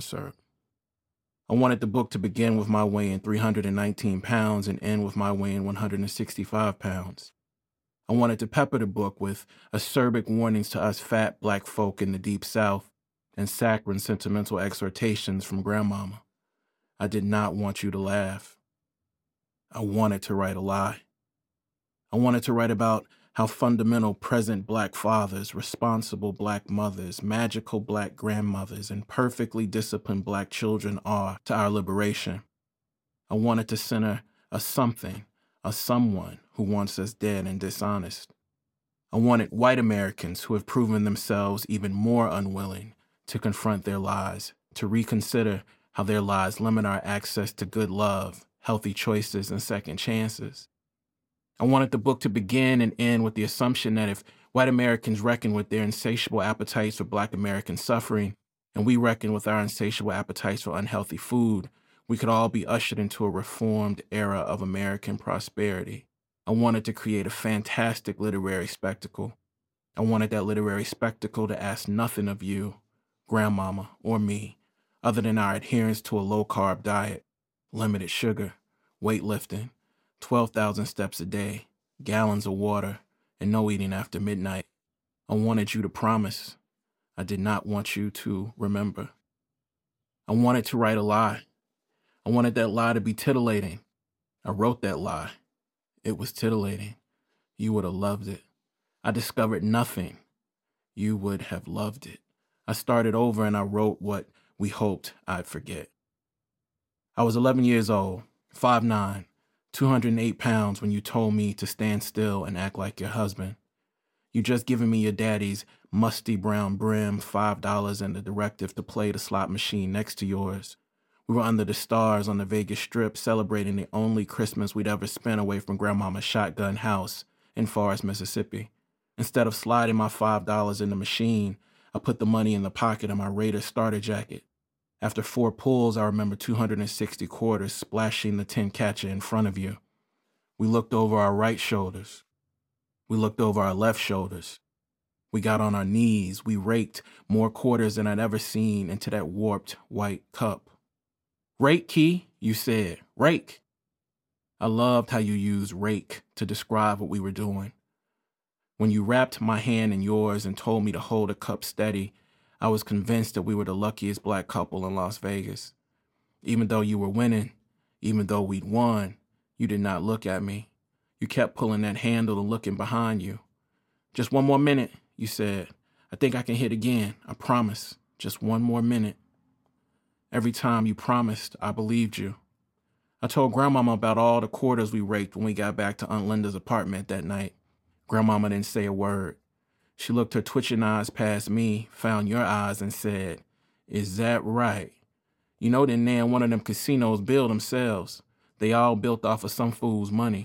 syrup. I wanted the book to begin with my weighing 319 pounds and end with my weighing 165 pounds. I wanted to pepper the book with acerbic warnings to us fat black folk in the Deep South and saccharine sentimental exhortations from Grandmama. I did not want you to laugh. I wanted to write a lie. I wanted to write about how fundamental present black fathers, responsible black mothers, magical black grandmothers, and perfectly disciplined black children are to our liberation. I wanted to center a something, a someone who wants us dead and dishonest. I wanted white Americans who have proven themselves even more unwilling to confront their lies, to reconsider how their lies limit our access to good love, healthy choices, and second chances. I wanted the book to begin and end with the assumption that if white Americans reckon with their insatiable appetites for black American suffering, and we reckon with our insatiable appetites for unhealthy food, we could all be ushered into a reformed era of American prosperity. I wanted to create a fantastic literary spectacle. I wanted that literary spectacle to ask nothing of you, Grandmama, or me, other than our adherence to a low-carb diet, limited sugar, weightlifting, 12,000 steps a day, gallons of water, and no eating after midnight. I wanted you to promise. I did not want you to remember. I wanted to write a lie. I wanted that lie to be titillating. I wrote that lie. It was titillating. You would have loved it. I discovered nothing. You would have loved it. I started over and I wrote what we hoped I'd forget. I was 11 years old, 5'9", 208 pounds when you told me to stand still and act like your husband. You just given me your daddy's musty brown brim, $5 and the directive to play the slot machine next to yours. We were under the stars on the Vegas Strip celebrating the only Christmas we'd ever spent away from Grandmama's shotgun house in Forest, Mississippi. Instead of sliding my $5 in the machine, I put the money in the pocket of my Raider starter jacket. After 4 pulls, I remember 260 quarters splashing the tin catcher in front of you. We looked over our right shoulders. We looked over our left shoulders. We got on our knees. We raked more quarters than I'd ever seen into that warped white cup. "Rake, Key," you said. "Rake." I loved how you used rake to describe what we were doing. When you wrapped my hand in yours and told me to hold the cup steady, I was convinced that we were the luckiest black couple in Las Vegas. Even though you were winning, even though we'd won, you did not look at me. You kept pulling that handle and looking behind you. "Just 1 more minute," you said. "I think I can hit again. I promise. Just 1 more minute." Every time you promised, I believed you. I told Grandmama about all the quarters we raked when we got back to Aunt Linda's apartment that night. Grandmama didn't say a word. She looked her twitching eyes past me, found your eyes, and said, "Is that right? You know that now one of them casinos build themselves. They all built off of some fool's money."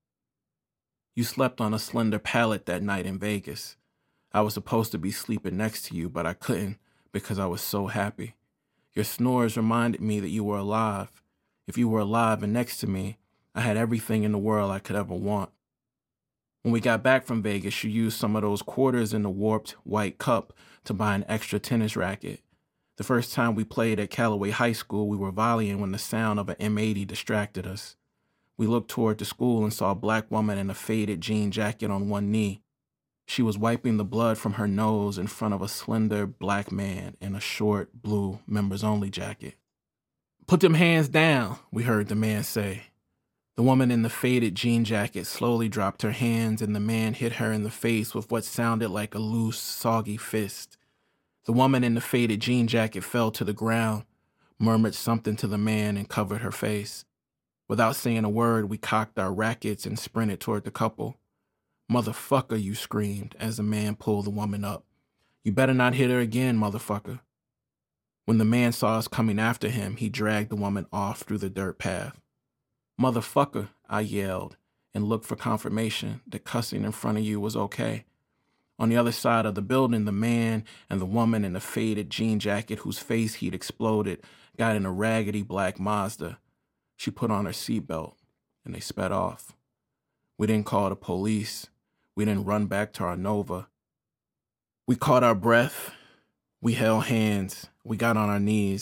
You slept on a slender pallet that night in Vegas. I was supposed to be sleeping next to you, but I couldn't because I was so happy. Your snores reminded me that you were alive. If you were alive and next to me, I had everything in the world I could ever want. When we got back from Vegas, you used some of those quarters in the warped white cup to buy an extra tennis racket. The first time we played at Callaway High School, we were volleying when the sound of an M80 distracted us. We looked toward the school and saw a black woman in a faded jean jacket on one knee. She was wiping the blood from her nose in front of a slender black man in a short blue members-only jacket. "Put them hands down," we heard the man say. The woman in the faded jean jacket slowly dropped her hands and the man hit her in the face with what sounded like a loose, soggy fist. The woman in the faded jean jacket fell to the ground, murmured something to the man, and covered her face. Without saying a word, we cocked our rackets and sprinted toward the couple. "Motherfucker," you screamed as the man pulled the woman up. "You better not hit her again, motherfucker." When the man saw us coming after him, he dragged the woman off through the dirt path. "Motherfucker," I yelled, and looked for confirmation that cussing in front of you was okay. On the other side of the building, the man and the woman in the faded jean jacket whose face he'd exploded got in a raggedy black Mazda. She put on her seatbelt, and they sped off. We didn't call the police. We didn't run back to our Nova. We caught our breath. We held hands. We got on our knees.